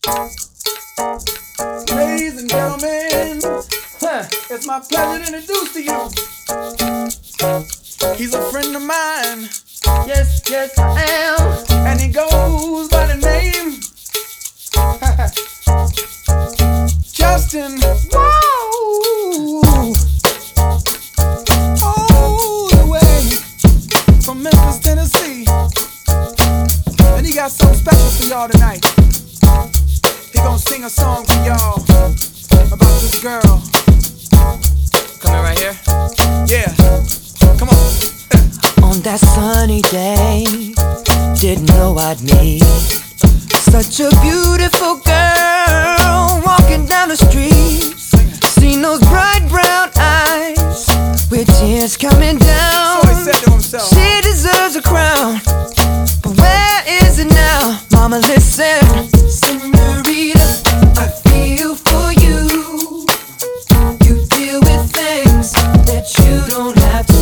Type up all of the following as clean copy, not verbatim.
Ladies and gentlemen, it's my pleasure to introduce to you. He's a friend of mine. Yes, yes, I am. And he goes by the name Justin. Whoa! All the way from Memphis, Tennessee. And he got something special for y'all tonight. He gonna sing a song for y'all about this girl. Coming right here? Yeah. Come on. On that sunny day, didn't know I'd meet such a beautiful girl walking down the street. Seen those bright brown eyes with tears coming down. So he said to himself, she deserves a crown, but where is it now? Mama, listen. Senorita, I feel for you. You deal with things that you don't have to.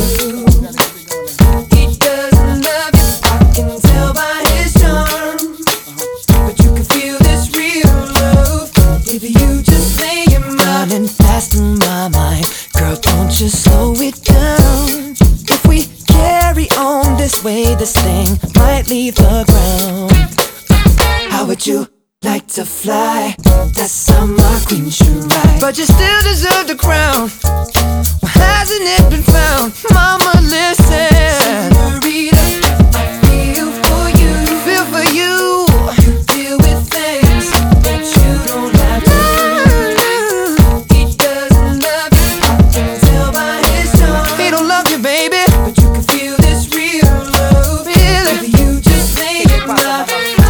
He doesn't love you, I can tell by his charm. But you can feel this real love if you just say your mind. Running fast in my mind, girl, don't you slow it down. If we carry on this way, this thing might leave the ground. How would you like to fly? That's how my queen should ride. But you still deserve the crown. Well, hasn't it been found? Mama, listen. Senorita, I feel for you. Feel for you. You deal with things that you don't have to do. He doesn't love you, I can tell by his charm. He don't love you, baby, but you can feel this real love. Feel it. If you just say it, my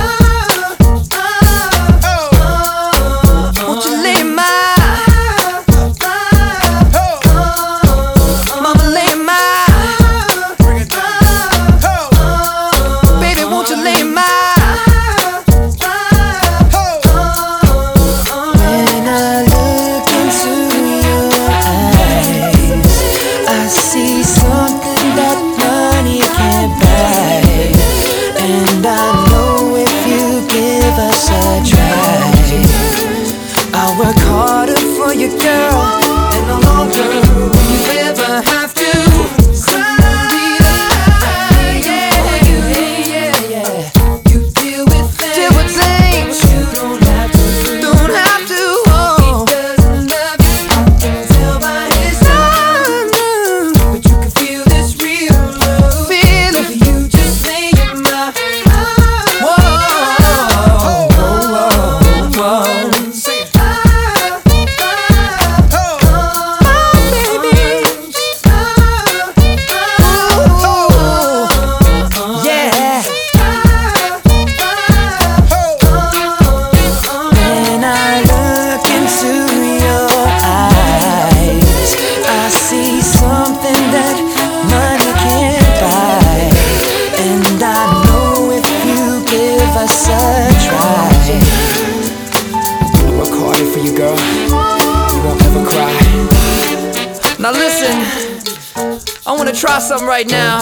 try something right now.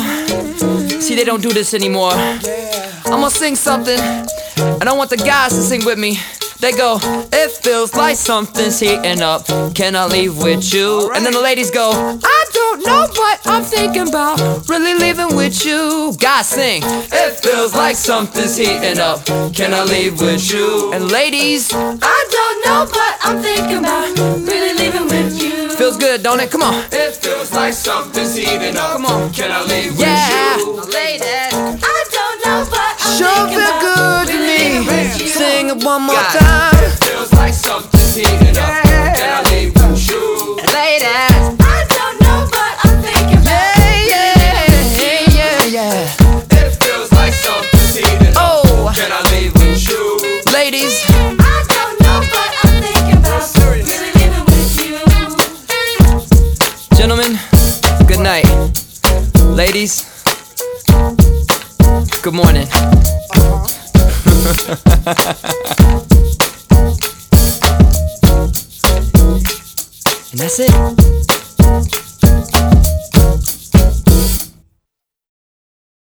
See, they don't do this anymore. I'm gonna sing something, and I want the guys to sing with me. They go, it feels like something's heating up. Can I leave with you? And then the ladies go, I don't know, but I'm thinking about really leaving with you. Guys sing, it feels like something's heating up. Can I leave with you? And ladies, I don't know, but I'm thinking about really leaving with you. Feels good, don't it? Come on. It feels like something's heating up. Come on. Can I leave with you? Now, ladies, I don't know, but I'm sure thinking feel about good to me. Sing it one more God. time. It feels like something's heating up. Can I leave with you? Ladies, I don't know, but I'm thinking about yeah. It feels like something's heating up. Oh, Can I leave with you? ladies, I don't know, but I'm thinking about really living with you. gentlemen, good night. Ladies, good morning. And that's it.